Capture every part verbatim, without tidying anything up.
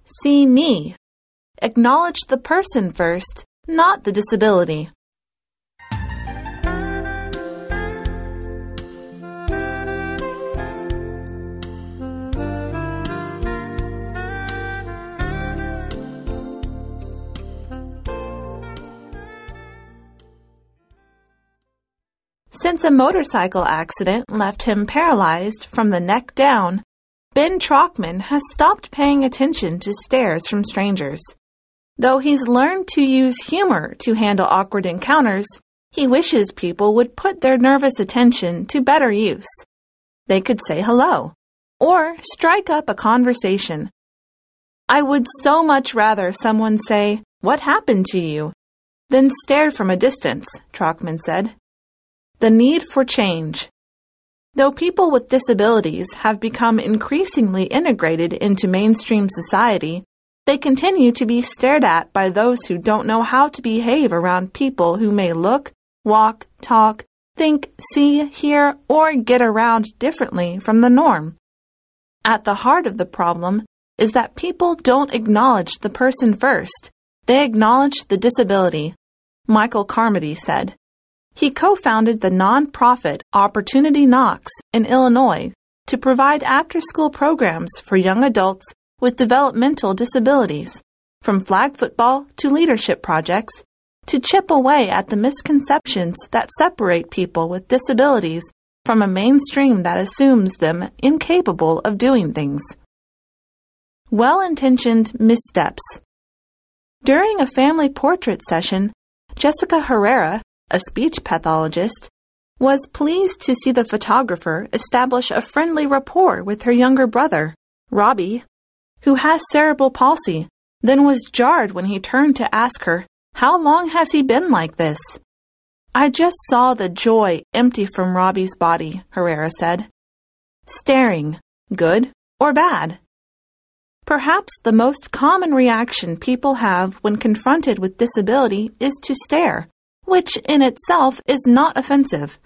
See me. Acknowledge the person first, not the disability. Since a motorcycle accident left him paralyzed from the neck down, Ben Trockman has stopped paying attention to stares from strangers. Though he's learned to use humor to handle awkward encounters, he wishes people would put their nervous attention to better use. They could say hello, or strike up a conversation. I would so much rather someone say, "What happened to you?" than stare from a distance, Trockman said. The need for change. Though people with disabilities have become increasingly integrated into mainstream society, they continue to be stared at by those who don't know how to behave around people who may look, walk, talk, think, see, hear, or get around differently from the norm. At the heart of the problem is that people don't acknowledge the person first. They acknowledge the disability, Michael Carmody said. He co-founded the nonprofit Opportunity Knocks in Illinois to provide after-school programs for young adults with developmental disabilities, from flag football to leadership projects, to chip away at the misconceptions that separate people with disabilities from a mainstream that assumes them incapable of doing things. Well-intentioned missteps. During a family portrait session, Jessica Herrera, a speech pathologist, was pleased to see the photographer establish a friendly rapport with her younger brother, Robbie, who has cerebral palsy, then was jarred when he turned to ask her, "How long has he been like this?" "I just saw the joy empty from Robbie's body," Herrera said. Staring, good or bad? Perhaps the most common reaction people have when confronted with disability is to stare, which in itself is not offensive.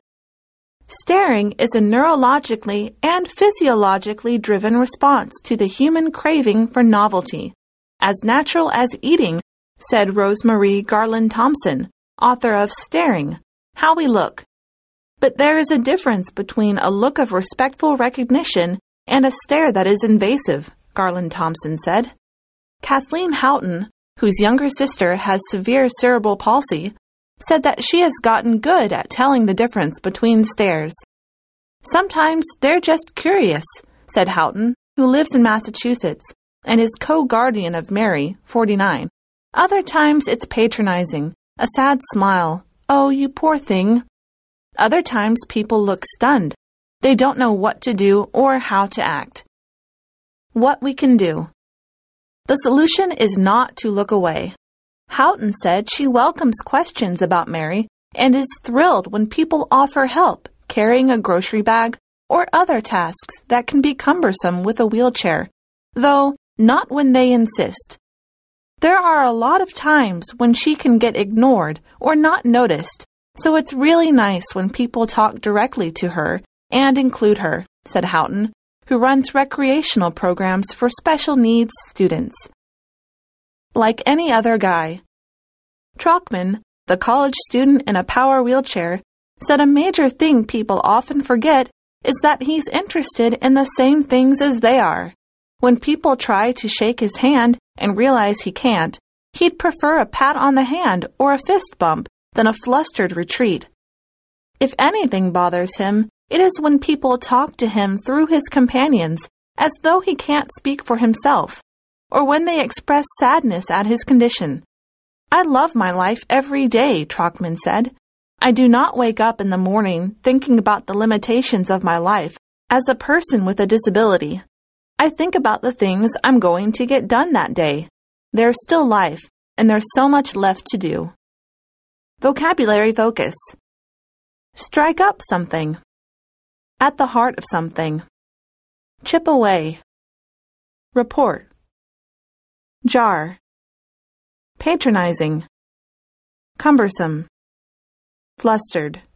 Staring is a neurologically and physiologically driven response to the human craving for novelty, as natural as eating, said Rosemarie Garland Thompson, author of Staring, How We Look. But there is a difference between a look of respectful recognition and a stare that is invasive, Garland Thompson said. Kathleen Houghton, whose younger sister has severe cerebral palsy, said that she has gotten good at telling the difference between stares. Sometimes they're just curious, said Houghton, who lives in Massachusetts and is co-guardian of Mary, forty-nine. Other times it's patronizing, a sad smile, "Oh, you poor thing." Other times people look stunned. They don't know what to do or how to act. What we can do. The solution is not to look away. Houghton said she welcomes questions about Mary and is thrilled when people offer help carrying a grocery bag or other tasks that can be cumbersome with a wheelchair, though not when they insist. There are a lot of times when she can get ignored or not noticed, so it's really nice when people talk directly to her and include her, said Houghton, who runs recreational programs for special needs students. Like any other guy. Trockman, the college student in a power wheelchair, said a major thing people often forget is that he's interested in the same things as they are. When people try to shake his hand and realize he can't, he'd prefer a pat on the hand or a fist bump than a flustered retreat. If anything bothers him, it is when people talk to him through his companions as though he can't speak for himself, or when they express sadness at his condition. I love my life every day, Trockman said. I do not wake up in the morning thinking about the limitations of my life as a person with a disability. I think about the things I'm going to get done that day. There's still life, and there's so much left to do. Vocabulary focus. Strike up something. At the heart of something. Chip away. Report. Jar. Patronizing. Cumbersome. Flustered.